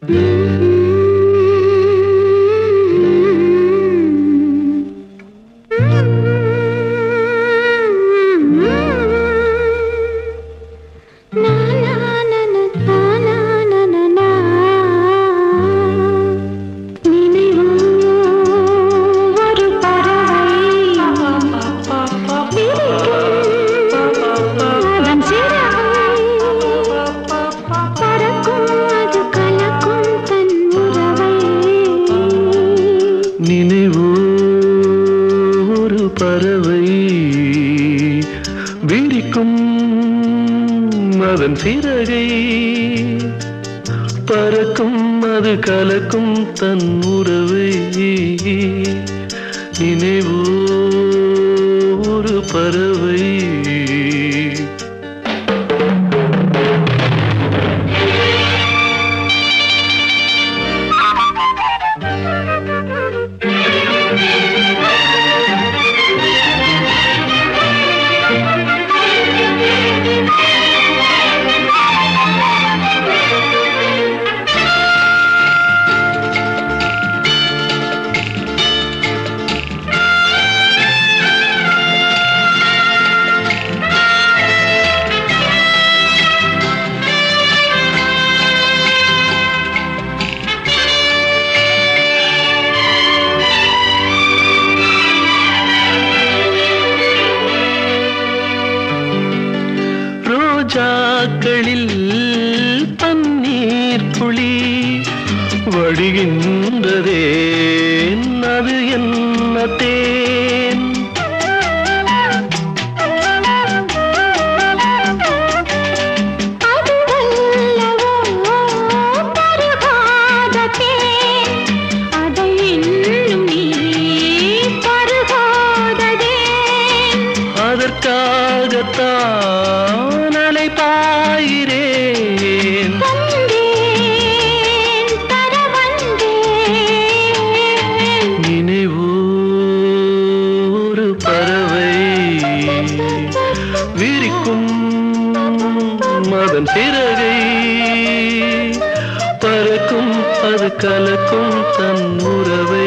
பறவை விரிக்கும் அதன் சிறகை பறக்கும் அது கலக்கும் தன் உறவை நினைவோ ஒரு பறவை ரோஜாக்களில் பன்னீர் துளி வடிகின்றதே அது என்ன தேன் அதற்காகத்தான் அலை பாயிரேன் நினைவோ ஒரு பறவை விரிக்கும் அதன் சிறகை பறக்கும் அது கலக்கும் தன் உறவை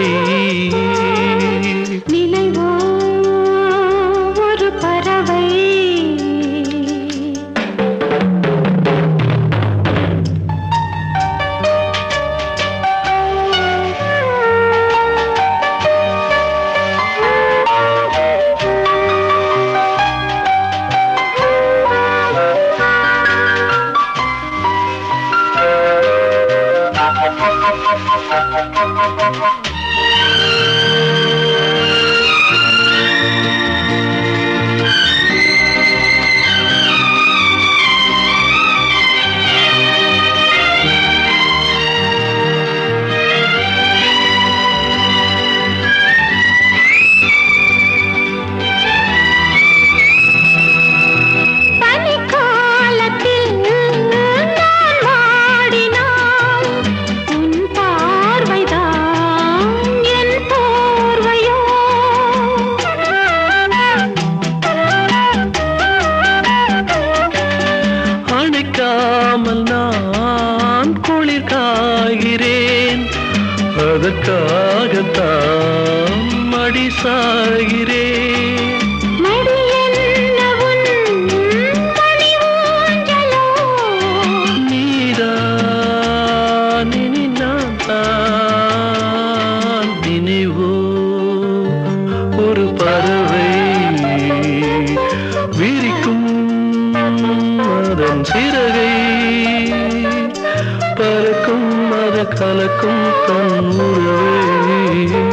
நான் குளிர் காய்கிறேன் அதற்காகத்தான் மடி சாகிறேன் நீதான் இனி நான் தான் நினைவோ ஒரு பறவை விரிக்கும் அதன் சிறகை பறக்கும் அது கலக்கும் தன் உறவை